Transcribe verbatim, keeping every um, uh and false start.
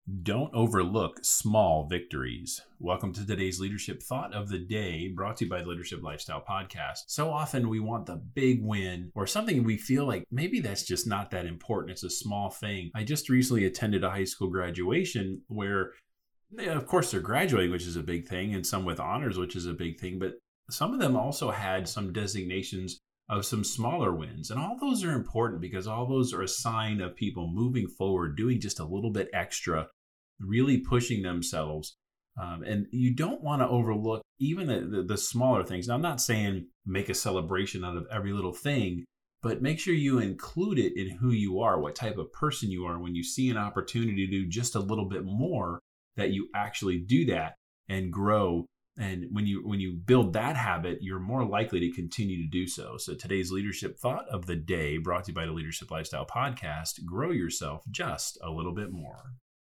Don't overlook small victories. Welcome to today's Leadership Thought of the Day, brought to you by the Leadership Lifestyle Podcast. So often we want the big win or something we feel like maybe that's just not that important. It's a small thing. I just recently attended a high school graduation where, of course, they're graduating, which is a big thing, and some with honors, which is a big thing, but some of them also had some designations of some smaller wins. And all those are important because all those are a sign of people moving forward, doing just a little bit extra, really pushing themselves. Um, and you don't want to overlook even the, the, the smaller things. Now, I'm not saying make a celebration out of every little thing, but make sure you include it in who you are, what type of person you are. When you see an opportunity to do just a little bit more, that you actually do that and grow. And when you when you build that habit, you're more likely to continue to do so. So today's leadership thought of the day, brought to you by the Leadership Lifestyle Podcast: grow yourself just a little bit more.